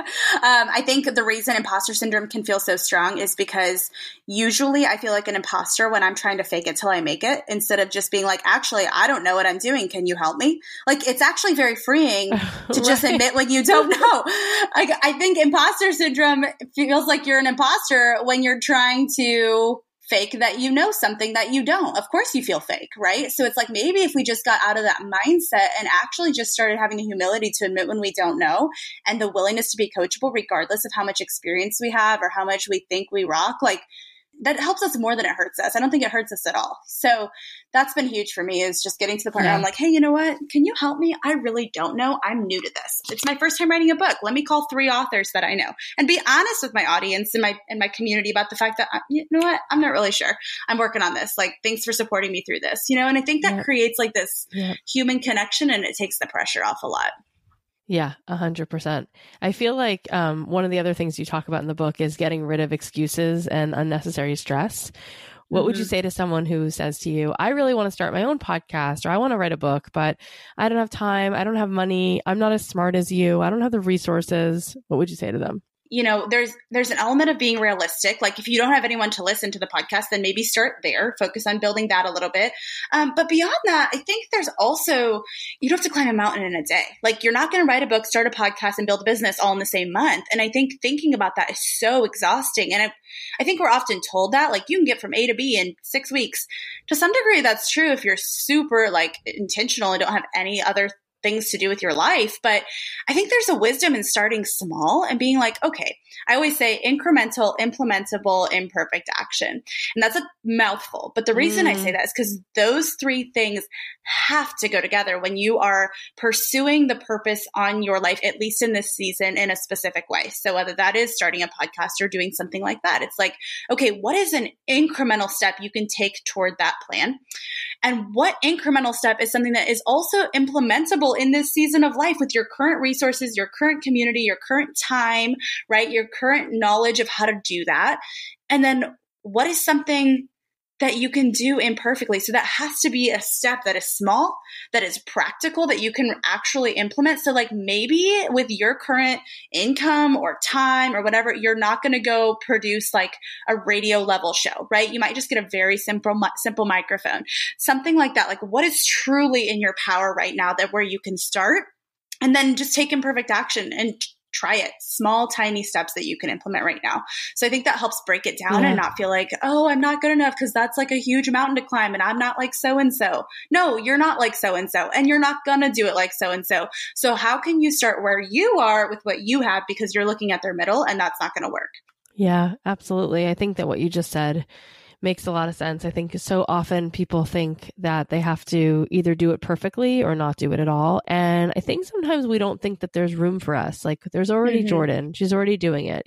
I think the reason imposter syndrome can feel so strong is because usually I feel like an imposter when I'm trying to fake it till I make it, instead of just being like, actually, I don't know what I'm doing. Can you help me? Like, it's actually very freeing to just admit when you don't know. Like, I think imposter syndrome feels like you're an imposter when you're trying to fake that you know something that you don't. Of course you feel fake, right? So it's like, maybe if we just got out of that mindset and actually just started having the humility to admit when we don't know, and the willingness to be coachable regardless of how much experience we have or how much we think we rock, like, that helps us more than it hurts us. I don't think it hurts us at all. So that's been huge for me, is just getting to the point where I'm like, hey, you know what? Can you help me? I really don't know. I'm new to this. It's my first time writing a book. Let me call 3 authors that I know and be honest with my audience and my community about the fact that, you know what? I'm not really sure. I'm working on this. Like, thanks for supporting me through this, and I think that creates like this human connection, and it takes the pressure off a lot.
Yeah, 100%. I feel like one of the other things you talk about in the book is getting rid of excuses and unnecessary stress. What would you say to someone who says to you, I really want to start my own podcast, or I want to write a book, but I don't have time, I don't have money, I'm not as smart as you, I don't have the resources. What would you say to them?
There's an element of being realistic. Like, if you don't have anyone to listen to the podcast, then maybe start there, focus on building that a little bit. But beyond that, I think there's also, you don't have to climb a mountain in a day. Like, you're not going to write a book, start a podcast, and build a business all in the same month. And I think thinking about that is so exhausting. And I think we're often told that, like, you can get from A to B in 6 weeks. To some degree, that's true if you're super like intentional and don't have any other things to do with your life. But I think there's a wisdom in starting small and being like, okay, I always say incremental, implementable, imperfect action. And that's a mouthful. But the reason I say that is because those 3 things have to go together when you are pursuing the purpose on your life, at least in this season, in a specific way. So whether that is starting a podcast or doing something like that, it's like, okay, what is an incremental step you can take toward that plan? And what incremental step is something that is also implementable in this season of life with your current resources, your current community, your current time, right? Your current knowledge of how to do that. And then what is something that you can do imperfectly? So that has to be a step that is small, that is practical, that you can actually implement. So like, maybe with your current income or time or whatever, you're not going to go produce like a radio level show, right? You might just get a very simple microphone, something like that. Like, what is truly in your power right now, that where you can start, and then just take imperfect action and try it. Small, tiny steps that you can implement right now. So I think that helps break it down and not feel like, oh, I'm not good enough because that's like a huge mountain to climb and I'm not like so-and-so. No, you're not like so-and-so, and you're not going to do it like so-and-so. So how can you start where you are with what you have, because you're looking at their middle, and that's not going to work.
Yeah, absolutely. I think that what you just said makes a lot of sense. I think so often people think that they have to either do it perfectly or not do it at all. And I think sometimes we don't think that there's room for us. Like, there's already Jordan. She's already doing it.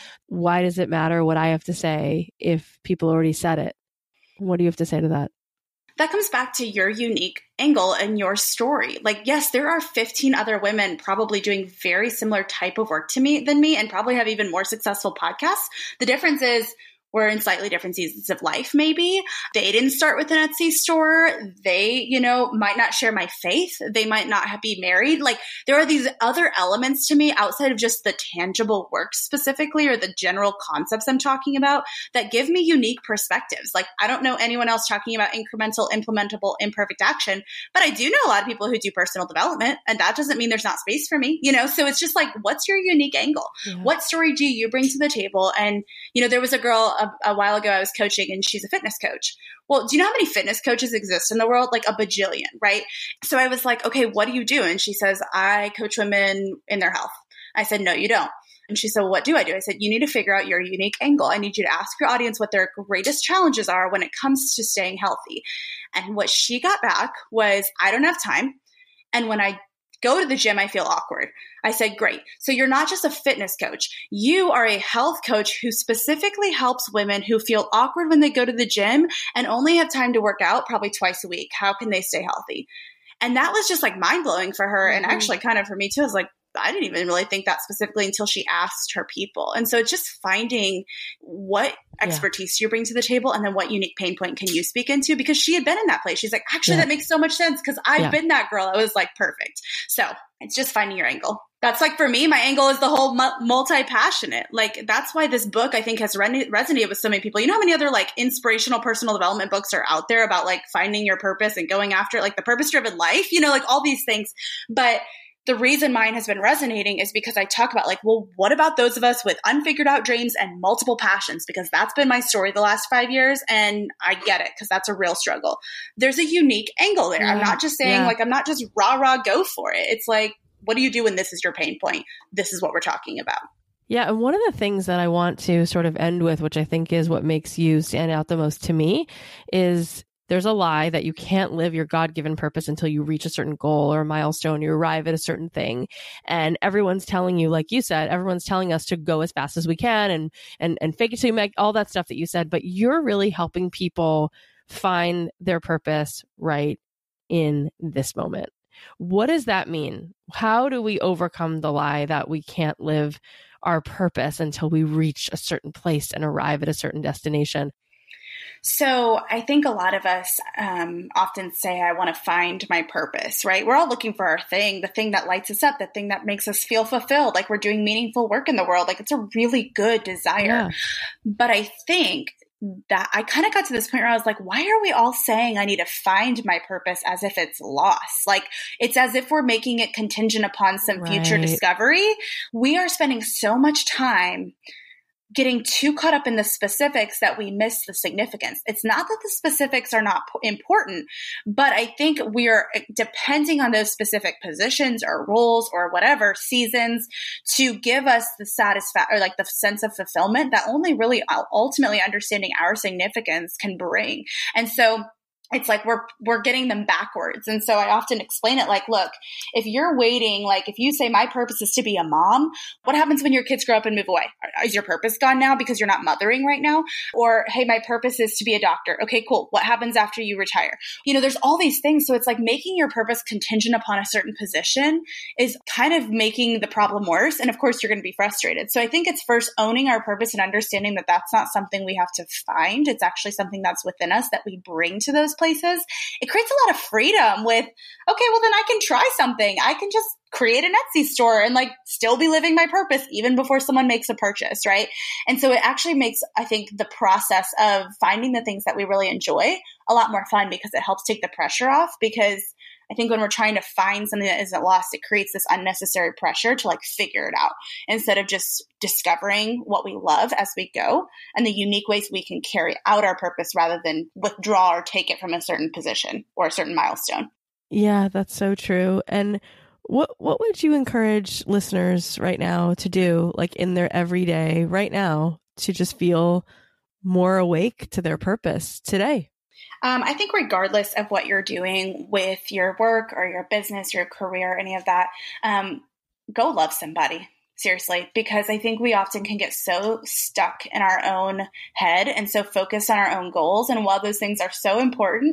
Why does it matter what I have to say if people already said it? What do you have to say to that?
That comes back to your unique angle and your story. Like, yes, there are 15 other women probably doing very similar type of work than me, and probably have even more successful podcasts. The difference is, we're in slightly different seasons of life, maybe. They didn't start with an Etsy store. They, might not share my faith. They might not be married. Like, there are these other elements to me outside of just the tangible work specifically, or the general concepts I'm talking about, that give me unique perspectives. Like, I don't know anyone else talking about incremental, implementable, imperfect action, but I do know a lot of people who do personal development, and that doesn't mean there's not space for me, So it's just like, what's your unique angle? Yeah. What story do you bring to the table? And, there was a girl a while ago I was coaching, and she's a fitness coach. Well, do you know how many fitness coaches exist in the world? Like a bajillion, right? So I was like, okay, what do you do? And she says, I coach women in their health. I said, no, you don't. And she said, what do? I said, you need to figure out your unique angle. I need you to ask your audience what their greatest challenges are when it comes to staying healthy. And what she got back was, I don't have time. And when I go to the gym, I feel awkward. I said, great. So you're not just a fitness coach. You are a health coach who specifically helps women who feel awkward when they go to the gym and only have time to work out probably twice a week. How can they stay healthy? And that was just like mind blowing for her. And actually kind of for me too. I was like, I didn't even really think that specifically until she asked her people. And so it's just finding what expertise you bring to the table, and then what unique pain point can you speak into, because she had been in that place. She's like, actually, that makes so much sense because I've been that girl. I was like, perfect. So it's just finding your angle. That's like, for me, my angle is the whole multi-passionate. Like, that's why this book, I think, has resonated with so many people. You know how many other like inspirational personal development books are out there about like finding your purpose and going after it, like the purpose-driven life, like all these things. But the reason mine has been resonating is because I talk about like, well, what about those of us with unfigured out dreams and multiple passions? Because that's been my story the last 5 years, and I get it because that's a real struggle. There's a unique angle there. I'm not just saying like, I'm not just rah, go for it. It's like, what do you do when this is your pain point? This is what we're talking about.
Yeah. And one of the things that I want to sort of end with, which I think is what makes you stand out the most to me, is there's a lie that you can't live your God-given purpose until you reach a certain goal or a milestone, you arrive at a certain thing. And everyone's telling you, like you said, everyone's telling us to go as fast as we can and fake it till you make, all that stuff that you said. But you're really helping people find their purpose right in this moment. What does that mean? How do we overcome the lie that we can't live our purpose until we reach a certain place and arrive at a certain destination?
So I think a lot of us often say, I want to find my purpose, right? We're all looking for our thing, the thing that lights us up, the thing that makes us feel fulfilled, like we're doing meaningful work in the world. Like it's a really good desire. Yeah. But I think that I kind of got to this point where I was like, why are we all saying I need to find my purpose as if it's lost? Like it's as if we're making it contingent upon some future discovery. We are spending so much time getting too caught up in the specifics that we miss the significance. It's not that the specifics are not important, but I think we are depending on those specific positions or roles or whatever seasons to give us the satisfaction or like the sense of fulfillment that only really ultimately understanding our significance can bring. And so it's like we're getting them backwards. And so I often explain it like, look, if you're waiting, like if you say my purpose is to be a mom, what happens when your kids grow up and move away? Is your purpose gone now because you're not mothering right now? Or, hey, my purpose is to be a doctor. Okay, cool. What happens after you retire? You know, there's all these things. So it's like making your purpose contingent upon a certain position is kind of making the problem worse. And of course, you're going to be frustrated. So I think it's first owning our purpose and understanding that that's not something we have to find. It's actually something that's within us that we bring to those places. It creates a lot of freedom with, okay, well then I can try something. I can just create an Etsy store and like still be living my purpose even before someone makes a purchase, right? And so it actually makes, I think, the process of finding the things that we really enjoy a lot more fun because it helps take the pressure off. Because I think when we're trying to find something that isn't lost, it creates this unnecessary pressure to like figure it out instead of just discovering what we love as we go and the unique ways we can carry out our purpose rather than withdraw or take it from a certain position or a certain milestone.
Yeah, that's so true. And what would you encourage listeners right now to do, like in their everyday right now, to just feel more awake to their purpose today?
I think regardless of what you're doing with your work or your business, your career, any of that, go love somebody. Seriously, because I think we often can get so stuck in our own head and so focused on our own goals. And while those things are so important,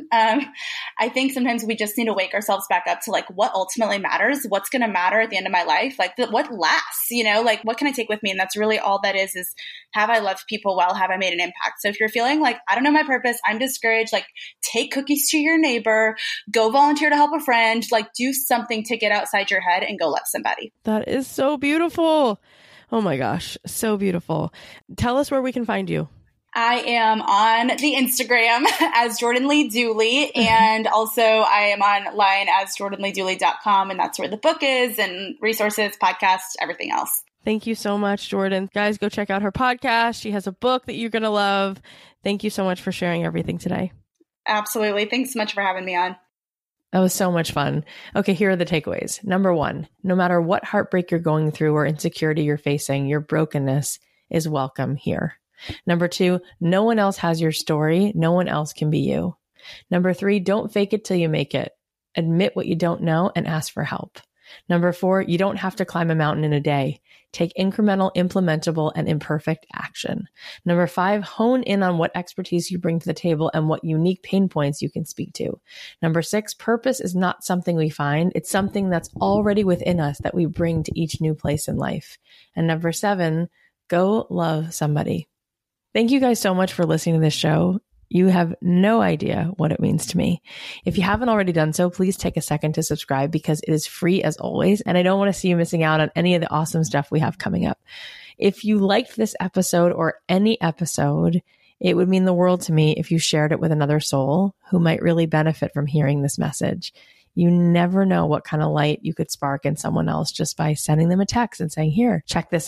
I think sometimes we just need to wake ourselves back up to like what ultimately matters, what's going to matter at the end of my life, like what lasts, you know, like what can I take with me? And that's really all that is have I loved people well? Have I made an impact? So if you're feeling like, I don't know my purpose, I'm discouraged, like take cookies to your neighbor, go volunteer to help a friend, like do something to get outside your head and go love somebody.
That is so beautiful. Oh my gosh. So beautiful. Tell us where we can find you.
I am on the Instagram as Jordan Lee Dooley. And also I am online as jordanleedooley.com. And that's where the book is and resources, podcasts, everything else.
Thank you so much, Jordan. Guys, go check out her podcast. She has a book that you're going to love. Thank you so much for sharing everything today.
Absolutely. Thanks so much for having me on.
That was so much fun. Okay, here are the takeaways. Number one, no matter what heartbreak you're going through or insecurity you're facing, your brokenness is welcome here. Number two, no one else has your story. No one else can be you. Number three, don't fake it till you make it. Admit what you don't know and ask for help. Number four, you don't have to climb a mountain in a day. Take incremental, implementable, and imperfect action. Number five, hone in on what expertise you bring to the table and what unique pain points you can speak to. Number six, purpose is not something we find. It's something that's already within us that we bring to each new place in life. And number seven, go love somebody. Thank you guys so much for listening to this show. You have no idea what it means to me. If you haven't already done so, please take a second to subscribe because it is free as always. And I don't want to see you missing out on any of the awesome stuff we have coming up. If you liked this episode or any episode, it would mean the world to me if you shared it with another soul who might really benefit from hearing this message. You never know what kind of light you could spark in someone else just by sending them a text and saying, here, check this out.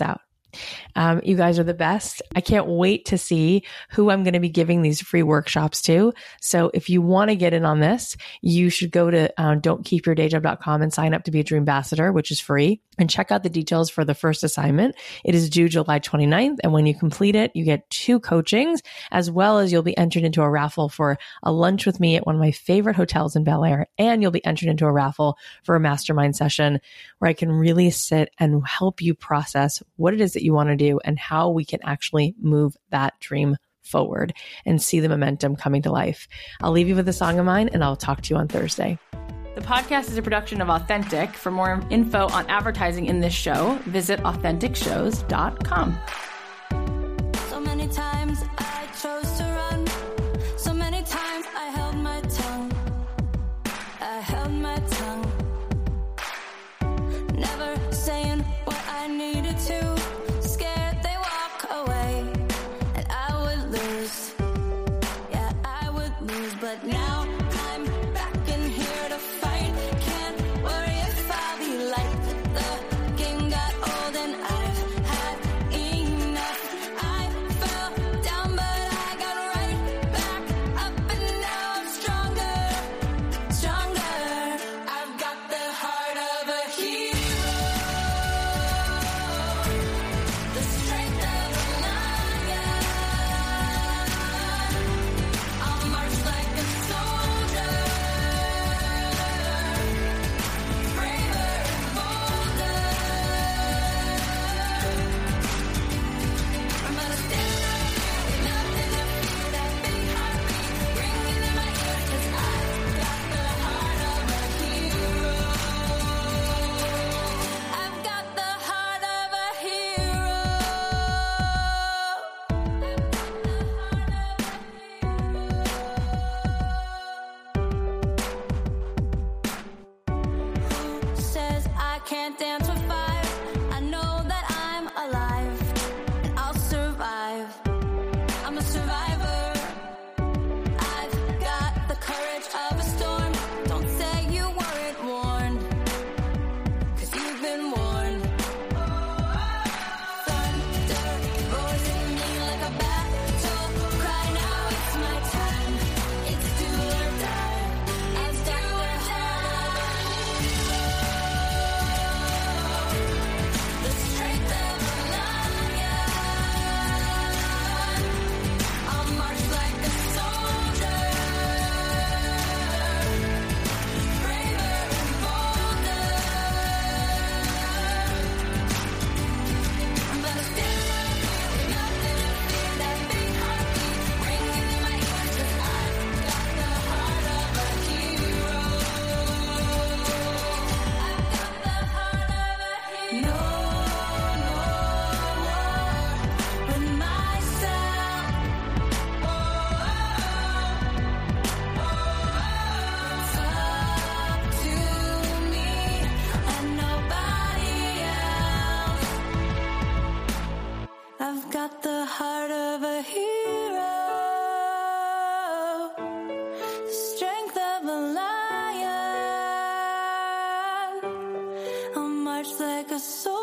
You guys are the best. I can't wait to see who I'm going to be giving these free workshops to. So if you want to get in on this, you should go to don'tkeepyourdayjob.com and sign up to be a Dream Ambassador, which is free, and check out the details for the first assignment. It is due July 29th. And when you complete it, you get 2 coachings, as well as you'll be entered into a raffle for a lunch with me at one of my favorite hotels in Bel Air. And you'll be entered into a raffle for a mastermind session where I can really sit and help you process what it is that you want to do and how we can actually move that dream forward and see the momentum coming to life. I'll leave you with a song of mine and I'll talk to you on Thursday. The podcast is a production of Authentic. For more info on advertising in this show, visit AuthenticShows.com.
So many times I chose to run. So many times I held my tongue. I held my tongue. Never saying what I needed to. Scared they walk away and I would lose. Yeah, I would lose. But now I'm back in here to fight. Can't worry if I'll be like the game got old and I've had enough. I fell down but I got right back up and now I'm stronger, stronger. I've got the heart of a hero, the strength of a lion. I'll march like a soldier, braver and bolder. I'm gonna stand right here with nothing to fear. That big heartbeat ringing in my ears, 'cause I've got the heart of a hero. I've got the heart of a hero. Who says I can't dance with fire? I know that I'm alive and I'll survive. I'm a survivor. I've got the courage of a storm. Don't say you weren't warned, 'cause you've been warned. Thunder roars in me like a battle cry. Now it's my time. It's do or die. I've got the heart of a hero, the strength of a lion. I'll march like a soldier, braver and bolder. I'm gonna stand right here with nothing to fear. That big heartbeat ringing in my ears, 'cause I've got the heart of a hero. I've got the heart of a hero. No more with myself. It's up to me and nobody else. I've got the heart of a hero, the strength of a lion. I'll march like a soldier.